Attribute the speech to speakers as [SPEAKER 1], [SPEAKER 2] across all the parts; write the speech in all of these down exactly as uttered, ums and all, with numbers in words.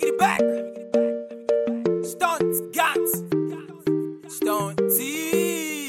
[SPEAKER 1] get it back. Stunts, guns, Stone T.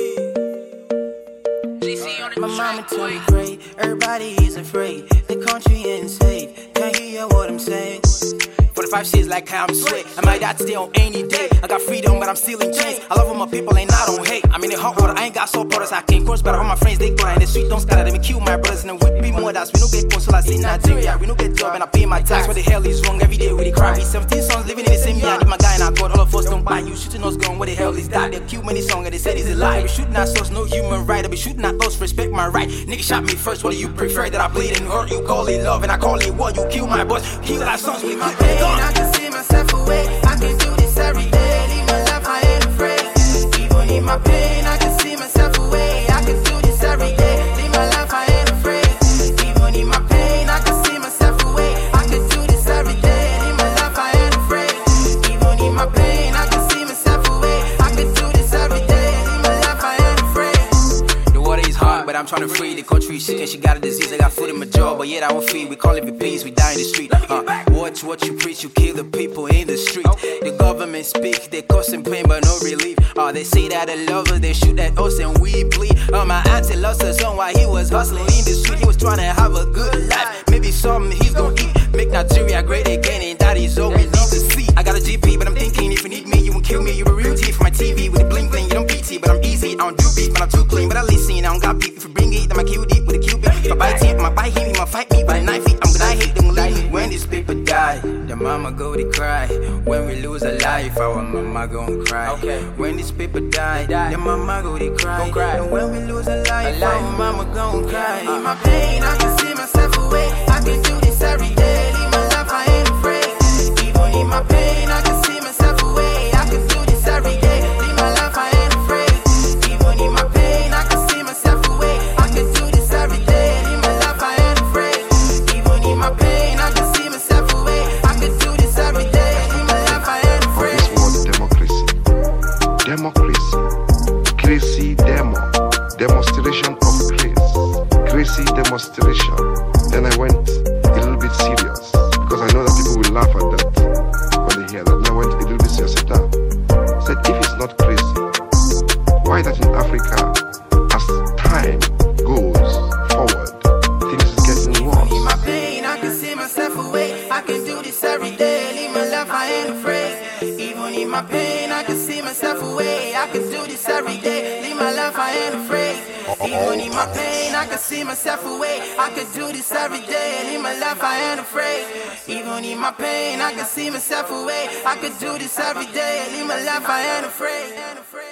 [SPEAKER 2] My mama told me pray, everybody is afraid. The country insane, can't hear what I'm saying.
[SPEAKER 1] forty-five shits like how I'm sweat. I might die today on any day. I got freedom, but I'm still in chains. I love all my people, ain't I don't hate. I'm in the hot water, I ain't got supporters. I can't cross, but all my friends, they go in the street, don't scatter them and kill my brothers. And we be more that's we don't get consulas in Nigeria. We don't get job and I pay my tax. What the hell is wrong? Every day we cry. We seventeen sons living in the same year. I need my guy and I got all of us don't buy you. Shooting us gun, what the hell is that? They kill many songs and they said it's a lie. We shooting at us, no human right. I be shooting at us, respect my right. Nigga shot me first, what do you prefer? That I bleed and hurt? You call it love and I call it war. You kill my boss, kill our sons, we keep it gone.
[SPEAKER 2] I can see myself away, I can do this every day. Leave my life, I ain't afraid. Even in my pain, I can see myself away. I can do this every day. Leave my life, I ain't afraid. Even in my pain, I can see myself away. I can do this every day. Leave my life, I ain't afraid. Even in my pain, I can see myself away. I can do this every day. Leave my life, I ain't afraid.
[SPEAKER 1] The water is hard, but I'm trying to free the country. Sick and she got a disease. I got food in my jaw, but yet I won't feed. We call it peace. We die in the street. Uh, watch what you preach. You kill the people in the street. The government speak, they causing pain but no relief. Uh, they say that they love us, they shoot at us and we bleed. Uh, my auntie lost her son while he was hustling in the street. He was trying to have a good life, maybe something he's gonna eat. Make Nigeria great again, and that is all we need to see. I got a G P, but I'm thinking if you need me, you won't kill me. You're a real T for my T V with the bling bling. You don't P T, but I'm easy. I don't do beat, but I'm too clean. But I listen, I don't got beef. If you bring it, then I kill deep with a cupid. If I bite him, I might bite him, he might fight me. But a knife it, I'm gonna hate them, leave me. When these people die, the mama go to cry. When we lose a life, our mama gon' cry. Okay. When these people die, the mama go to cry. Go cry. And when we lose a life, a our mama gon' cry.
[SPEAKER 2] In my pain, I can see myself away. I can do this every day. Leave my life, I ain't afraid. Even in my pain, I can see myself away. I can do this every day. Leave my life, I ain't afraid. Even in my pain, I can see myself away. I can do this every day. Leave my life, I ain't afraid. Even in my pain, I can see myself away. I can do this every day. Leave my life, I ain't afraid.
[SPEAKER 3] This word democracy, democracy, crazy demo, demonstration of grace, crazy demonstration. Then I went a little bit serious because I know that people will laugh at that when they hear that. And I went a little bit serious. Sit down. Said if it's not crazy, why that in Africa, as time goes forward, things is getting worse.
[SPEAKER 2] In my pain, I can see myself away. I can do this every day. Leave my life, I ain't afraid. Even in my pain, I can see myself away. I can do this every day. Leave my life, I ain't afraid. Even in my pain, I can see myself away. I can do this every day. Leave my life, I ain't afraid. Even in my pain, I can see myself away. I can do this every day. Leave my life, I ain't afraid.